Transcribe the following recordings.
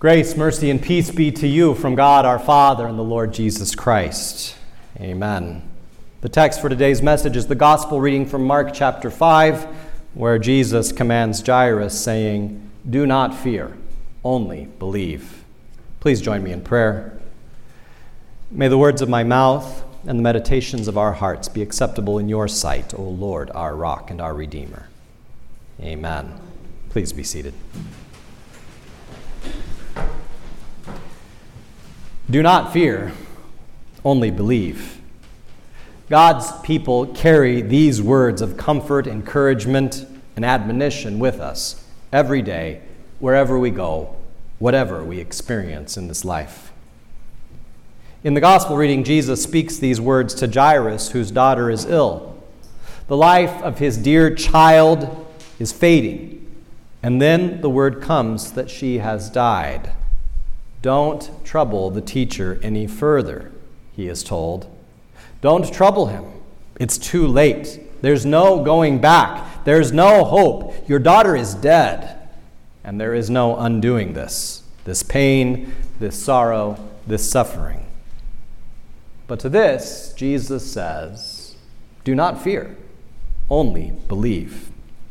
Grace, mercy, and peace be to you from God our Father and the Lord Jesus Christ. Amen. The text for today's message is the gospel reading from Mark chapter 5, where Jesus commands Jairus, saying, "Do not fear, only believe." Please join me in prayer. May the words of my mouth and the meditations of our hearts be acceptable in your sight, O Lord, our rock and our redeemer. Amen. Please be seated. Do not fear, only believe. God's people carry these words of comfort, encouragement, and admonition with us every day, wherever we go, whatever we experience in this life. In the gospel reading, Jesus speaks these words to Jairus, whose daughter is ill. The life of his dear child is fading, and then the word comes that she has died. Don't trouble the teacher any further, he is told. Don't trouble him. It's too late. There's no going back. There's no hope. Your daughter is dead, and there is no undoing this pain, this sorrow, this suffering. But to this, Jesus says, do not fear, only believe.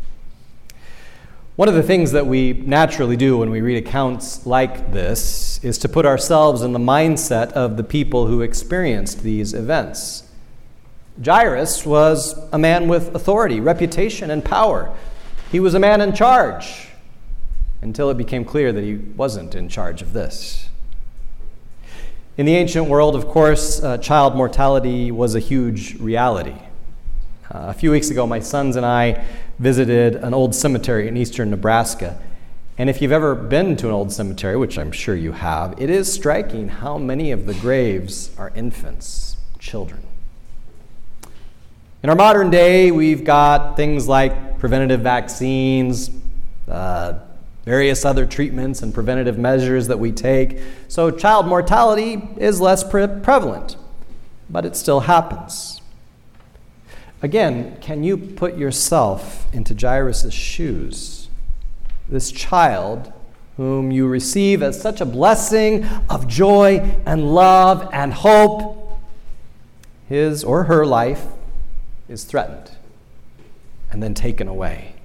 One of the things that we naturally do when we read accounts like this is to put ourselves in the mindset of the people who experienced these events. Jairus was a man with authority, reputation, and power. He was a man in charge until it became clear that he wasn't in charge of this. In the ancient world, of course, child mortality was a huge reality. A few weeks ago, my sons and I visited an old cemetery in eastern Nebraska. And if you've ever been to an old cemetery, which I'm sure you have, it is striking how many of the graves are infants, children. In our modern day, we've got things like preventative vaccines, various other treatments and preventative measures that we take. So child mortality is less prevalent, but it still happens. Again, can you put yourself into Jairus' shoes? This child whom you receive as such a blessing of joy and love and hope, his or her life is threatened and then taken away.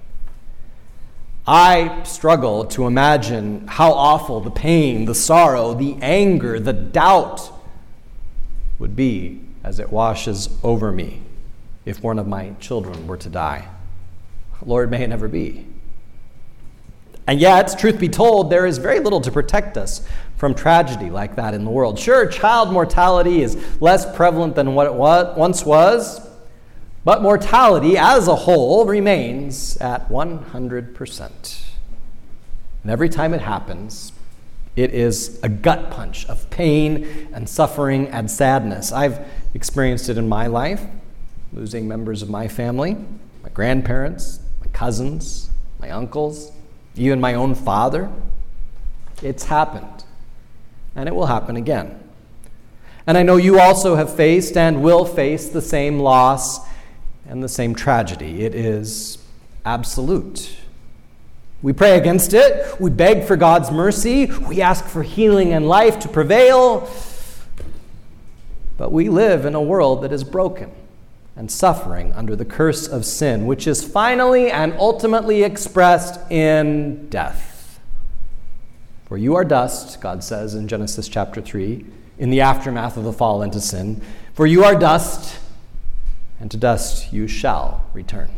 I struggle to imagine how awful the pain, the sorrow, the anger, the doubt would be as it washes over me if one of my children were to die. Lord, may it never be. And yet, truth be told, there is very little to protect us from tragedy like that in the world. Sure, child mortality is less prevalent than what it once was, but mortality as a whole remains at 100%. And every time it happens, it is a gut punch of pain and suffering and sadness. I've experienced it in my life, losing members of my family, my grandparents, my cousins, my uncles, even my own father. It's happened, and it will happen again. And I know you also have faced and will face the same loss and the same tragedy. It is absolute. We pray against it. We beg for God's mercy. We ask for healing and life to prevail. But we live in a world that is broken and suffering under the curse of sin, which is finally and ultimately expressed in death. For you are dust, God says in Genesis chapter 3, in the aftermath of the fall into sin. For you are dust, and to dust you shall return.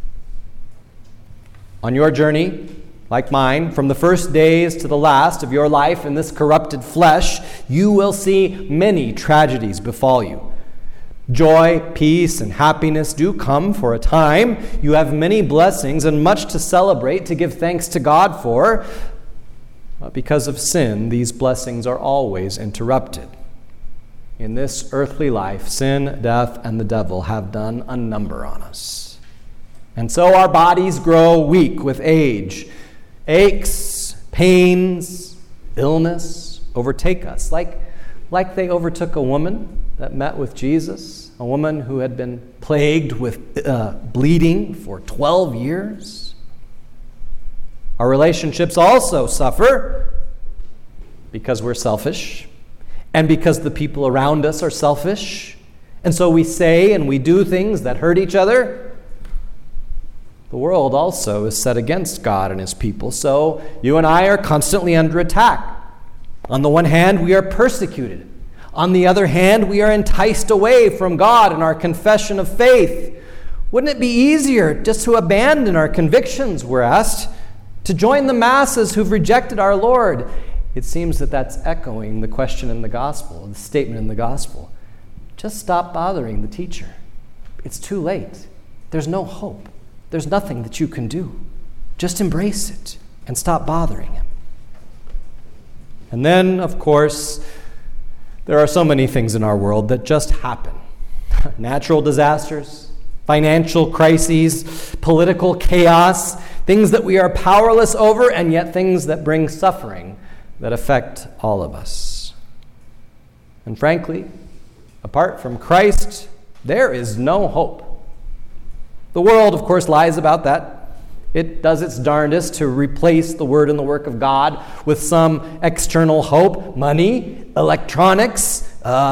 On your journey, like mine, from the first days to the last of your life in this corrupted flesh, you will see many tragedies befall you. Joy, peace, and happiness do come for a time. You have many blessings and much to celebrate, to give thanks to God for. But because of sin, these blessings are always interrupted. In this earthly life, sin, death, and the devil have done a number on us. And so our bodies grow weak with age. Aches, pains, illness overtake us, like they overtook a woman that met with Jesus, a woman who had been plagued with bleeding for 12 years. Our relationships also suffer. because we're selfish, and because the people around us are selfish, and so we say and we do things that hurt each other. The world also is set against God and his people, so you and I are constantly under attack. On the one hand, we are persecuted. On the other hand, we are enticed away from God in our confession of faith. Wouldn't it be easier just to abandon our convictions, we're asked, to join the masses who've rejected our Lord? It seems that that's echoing the question in the gospel, the statement in the gospel. Just stop bothering the teacher. It's too late. There's no hope. There's nothing that you can do. Just embrace it and stop bothering him. And then, of course, there are so many things in our world that just happen. Natural disasters, financial crises, political chaos, things that we are powerless over, and yet things that bring suffering that affect all of us. And frankly, apart from Christ, there is no hope. The world, of course, lies about that. It does its darndest to replace the word and the work of God with some external hope, money, electronics,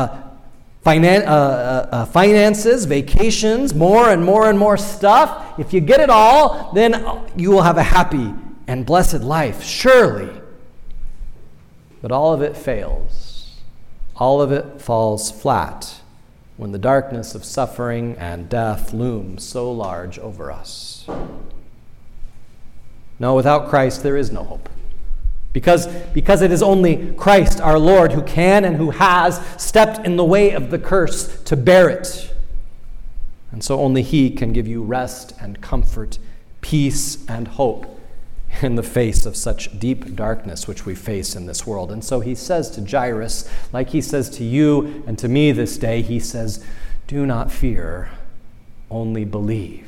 finances, vacations, more and more and more stuff. If you get it all, then you will have a happy and blessed life, surely. But all of it fails. All of it falls flat when the darkness of suffering and death looms so large over us. No, without Christ, there is no hope. Because it is only Christ, our Lord, who can and who has stepped in the way of the curse to bear it. And so only he can give you rest and comfort, peace and hope in the face of such deep darkness which we face in this world. And so he says to Jairus, like he says to you and to me this day, he says, do not fear, only believe.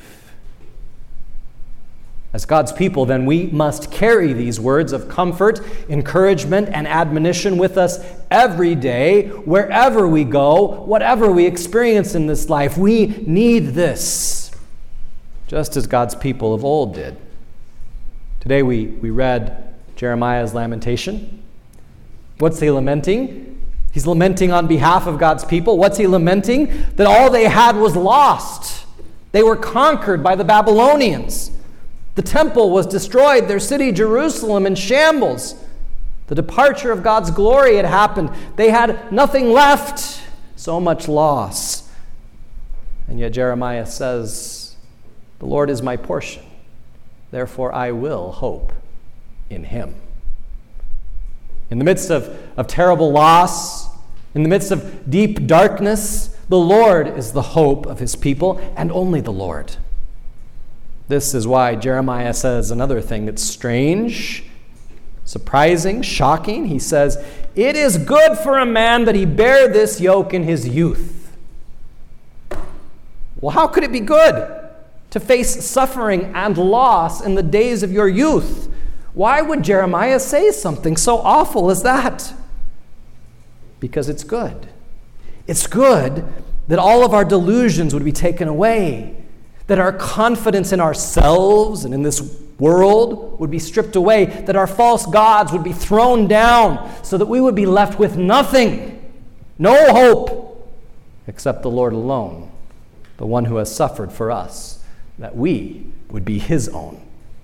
As God's people, then, we must carry these words of comfort, encouragement, and admonition with us every day, wherever we go, whatever we experience in this life. We need this, just as God's people of old did. Today we read Jeremiah's lamentation. What's he lamenting? He's lamenting on behalf of God's people. What's he lamenting? That all they had was lost. They were conquered by the Babylonians. The temple was destroyed, their city Jerusalem in shambles. The departure of God's glory had happened. They had nothing left, so much loss. And yet Jeremiah says, the Lord is my portion, therefore I will hope in him. In the midst of terrible loss, in the midst of deep darkness, the Lord is the hope of his people, and only the Lord. This is why Jeremiah says another thing that's strange, surprising, shocking. He says, it is good for a man that he bear this yoke in his youth. Well, how could it be good to face suffering and loss in the days of your youth? Why would Jeremiah say something so awful as that? Because it's good. It's good that all of our delusions would be taken away, that our confidence in ourselves and in this world would be stripped away, that our false gods would be thrown down so that we would be left with nothing, no hope, except the Lord alone, the one who has suffered for us, that we would be his own.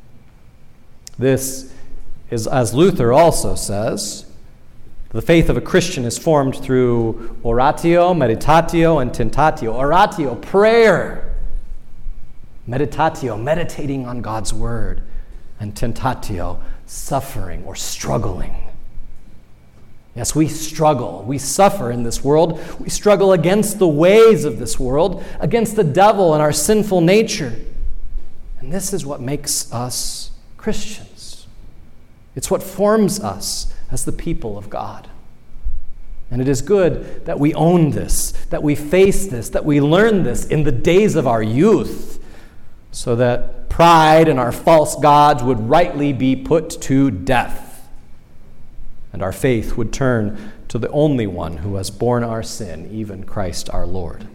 This is, as Luther also says, the faith of a Christian is formed through oratio, meditatio, and tentatio. Oratio, prayer. Meditatio, meditating on God's word. And tentatio, suffering or struggling. Yes, we struggle. We suffer in this world. We struggle against the ways of this world, against the devil and our sinful nature. And this is what makes us Christians. It's what forms us as the people of God. And it is good that we own this, that we face this, that we learn this in the days of our youth, so that pride and our false gods would rightly be put to death, and our faith would turn to the only one who has borne our sin, even Christ our Lord.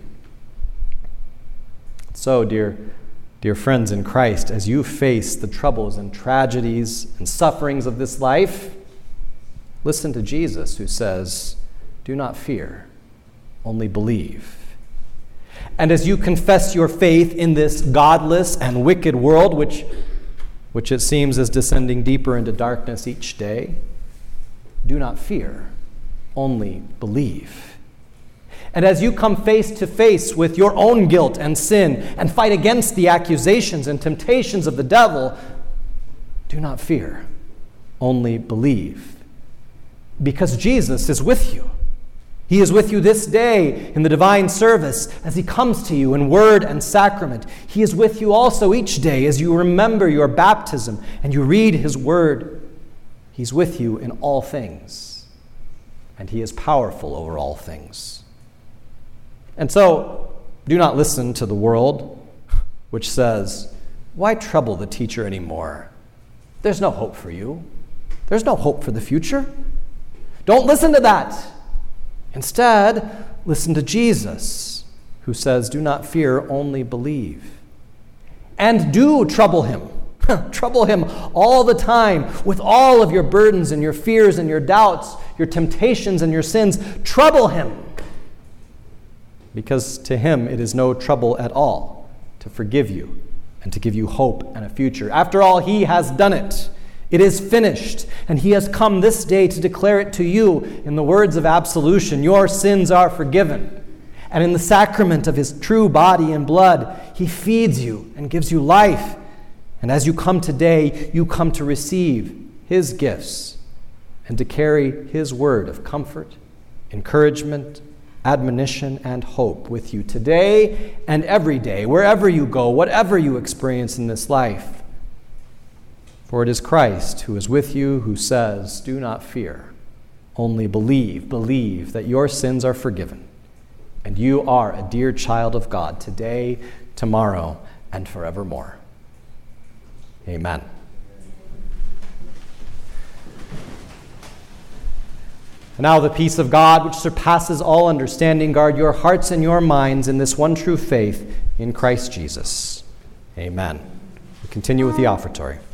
So, dear friends in Christ, as you face the troubles and tragedies and sufferings of this life, Listen to Jesus, who says, "Do not fear, only believe." And as you confess your faith in this godless and wicked world, which it seems is descending deeper into darkness each day, do not fear, only believe. And as you come face to face with your own guilt and sin and fight against the accusations and temptations of the devil, do not fear, only believe. Because Jesus is with you. He is with you this day in the divine service as he comes to you in word and sacrament. He is with you also each day as you remember your baptism and you read his word. He's with you in all things, and he is powerful over all things. And so, do not listen to the world, which says, "Why trouble the teacher anymore? There's no hope for you. There's no hope for the future." Don't listen to that. Instead, listen to Jesus, who says, "Do not fear, only believe." And do trouble him. Trouble him all the time with all of your burdens and your fears and your doubts, your temptations and your sins. Trouble him. Because to him it is no trouble at all to forgive you and to give you hope and a future. After all, he has done it. It is finished, and he has come this day to declare it to you in the words of absolution. Your sins are forgiven. And in the sacrament of his true body and blood, he feeds you and gives you life. And as you come today, you come to receive his gifts and to carry his word of comfort, encouragement, admonition, and hope with you today and every day, wherever you go, whatever you experience in this life. For it is Christ who is with you, who says, "Do not fear, only believe." Believe that your sins are forgiven, and you are a dear child of God today, tomorrow, and forevermore. Amen. And now the peace of God, which surpasses all understanding, guard your hearts and your minds in this one true faith in Christ Jesus. Amen. We continue with the offertory.